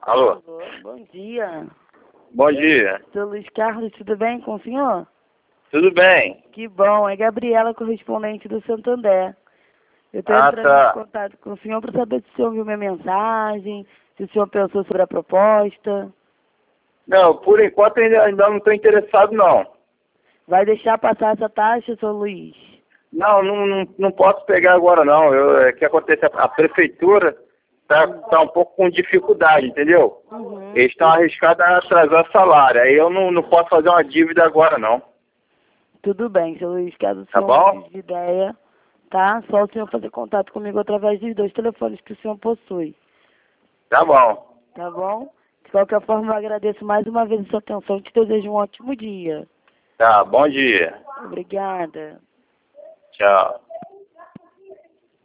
Alô? Alô, bom dia. Bom dia. Sou Luiz Carlos, tudo bem com o senhor? Tudo bem? Que bom, é Gabriela, correspondente do Santander. Eu estou entrando tá. em contato com o senhor para saber se o senhor viu minha mensagem, se o senhor pensou sobre a proposta. Não, por enquanto ainda não estou interessado, não. Vai deixar passar essa taxa, senhor Luiz? Não posso pegar agora, não. O que acontece? A prefeitura tá um pouco com dificuldade, entendeu? Eles estão arriscados a atrasar salário. Aí eu não posso fazer uma dívida agora, não. Tudo bem, senhor Luiz, caso o Tá senhor bom? mude de ideia, tá? Só o senhor fazer contato comigo através dos 2 telefones que o senhor possui. Tá bom. Tá bom? De qualquer forma, eu agradeço mais uma vez a sua atenção e te desejo um ótimo dia. Tá, bom dia. Obrigada. Tchau.